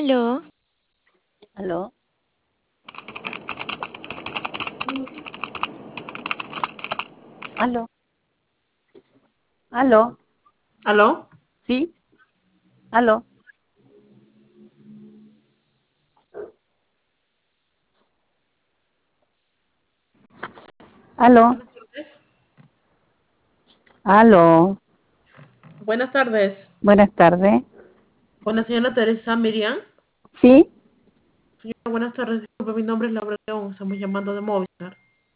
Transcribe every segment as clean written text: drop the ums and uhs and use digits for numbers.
Aló, ¿Aló? ¿Aló? ¿Aló? ¿Aló? ¿Sí? ¿Aló? ¿Aló? Buenas tardes. ¿Aló? Buenas tardes. Buenas tardes. Con la señora Teresa Miriam. ¿Sí? Señora, buenas tardes. Disculpe, mi nombre es Laura León. Estamos llamando de Movistar.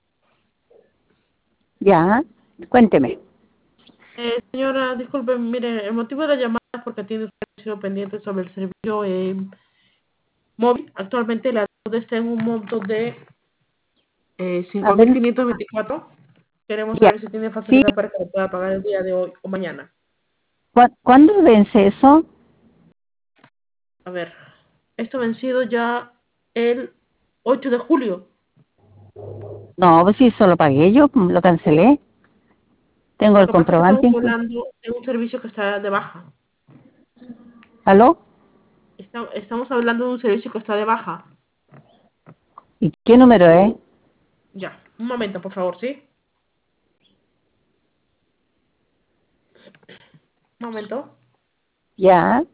¿Ya? Cuénteme. Señora, disculpe, mire, el motivo de la llamada es porque tiene usted sido pendiente sobre el servicio móvil. Actualmente la deuda está en un monto de A cinco mil ver, quinientos veinticuatro. Queremos ya. saber si tiene ¿Sí? facilidad para que lo pueda pagar el día de hoy o mañana. ¿Cuándo vence eso? A ver, esto vencido ya el 8 de julio. No, pues sí, solo pagué yo, lo cancelé. Tengo Lo el que pasa es que estamos comprobante incluso. hablando de un servicio que está de baja. ¿Aló? Estamos hablando de un servicio que está de baja. ¿Y qué número es? Ya, un momento, por favor, ¿sí? Un momento. Ya.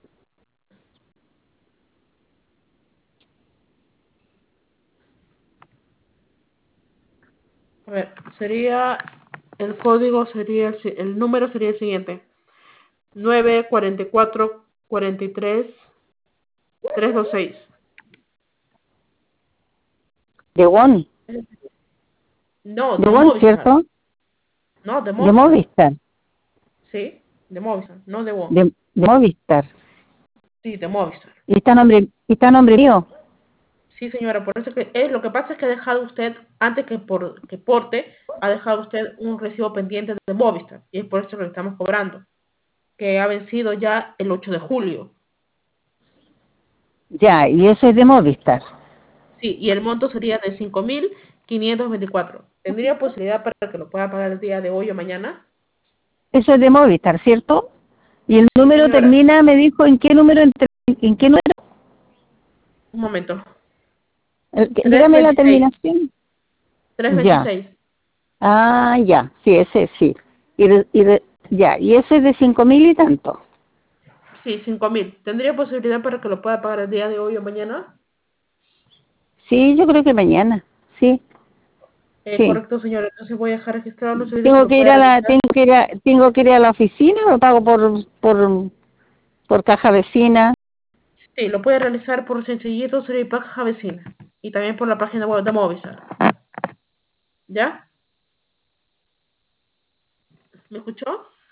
A ver, sería, el código sería, el número sería el siguiente. 944 43 326. De Won. No, De de Won, Movistar. ¿cierto? No, de De Movistar. Movistar. Sí, de Movistar, no de WOM. De Movistar. Sí, de Movistar. Y está a nombre mío. Sí, señora, por eso que lo que pasa es que ha dejado usted, antes que porte, ha dejado usted un recibo pendiente de Movistar. Y es por eso que le estamos cobrando, que ha vencido ya el 8 de julio. Ya, y eso es de Movistar. Sí, y el monto sería de 5.524. ¿Tendría posibilidad para que lo pueda pagar el día de hoy o mañana? Eso es de Movistar, ¿cierto? Y el Sí, número señora. termina, me dijo, ¿en qué número? ¿En qué número? Un momento. Trescientos Dígame la veintiséis. terminación. Ya. 326. Ah, ya. Sí, ese sí. Ya. Y ese es de 5.000 y tanto. Sí, 5.000. ¿Tendría posibilidad para que lo pueda pagar el día de hoy o mañana? Sí, yo creo que mañana. Sí, sí. Correcto, señora. Entonces voy a dejar registrado los servicios que lo pueda realizar. Tengo que ir a la oficina, lo pago por caja vecina. Sí, lo puede realizar por Sencillito Servipack Caja Vecina. Y también por la página web de Movistar. ¿Ya? ¿Me escuchó?